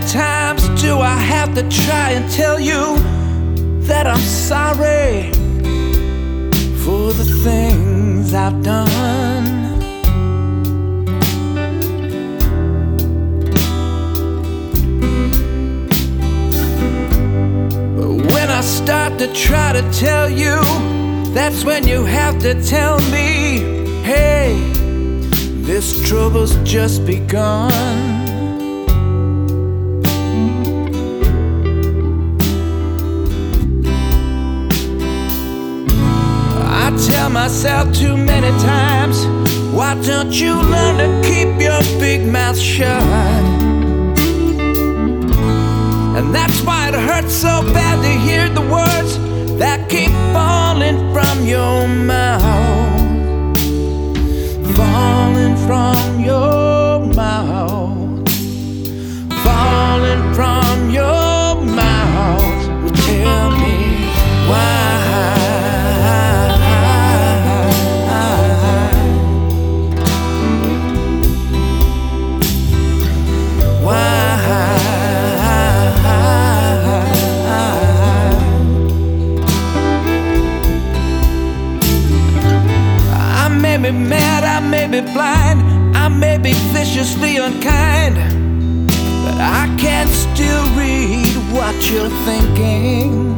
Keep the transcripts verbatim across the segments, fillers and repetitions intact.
times do I have to try and tell you that I'm sorry for the things I've done? But when I start to try to tell you, that's when you have to tell me, hey, this trouble's just begun. I tell myself too many times, why don't you learn to keep your big mouth shut? And that's why it hurts so bad to hear the words that keep falling from your mouth, falling from your mouth, falling from your mouth. Well, tell me why. I may be mad, I may be blind, I may be viciously unkind, but I can still read what you're thinking.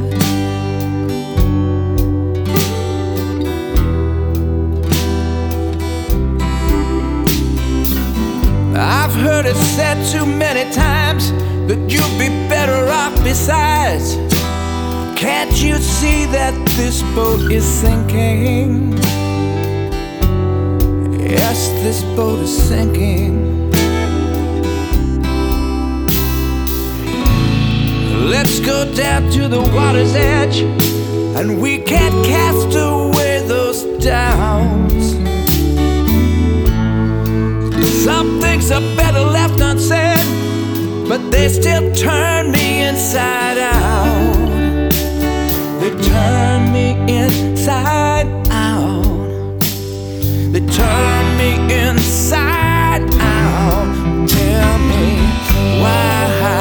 I've heard it said too many times that you'd be better off besides. Can't you see that this boat is sinking? Yes, this boat is sinking. Let's go down to the water's edge, and we can't cast away those doubts. Some things are better left unsaid, but they still turn me inside out. They turn me inside out. They turn me inside out. Tell me why.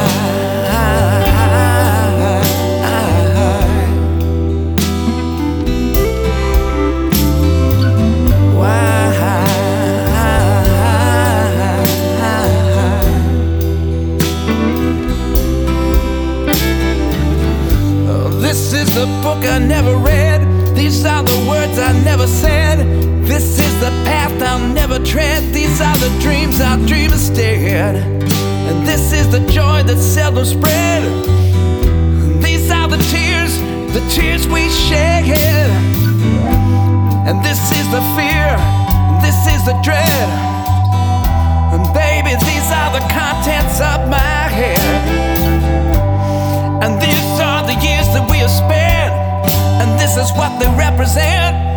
This is the book I never read. These are the words I never said. This is the path I'll never tread. These are the dreams I'll dream instead. And this is the joy that's seldom spread. These are the tears, the tears we shed. And this is the fear, this is the dread. And baby, these are the contents of my head. And these are the years that we have spent, and this is what they represent.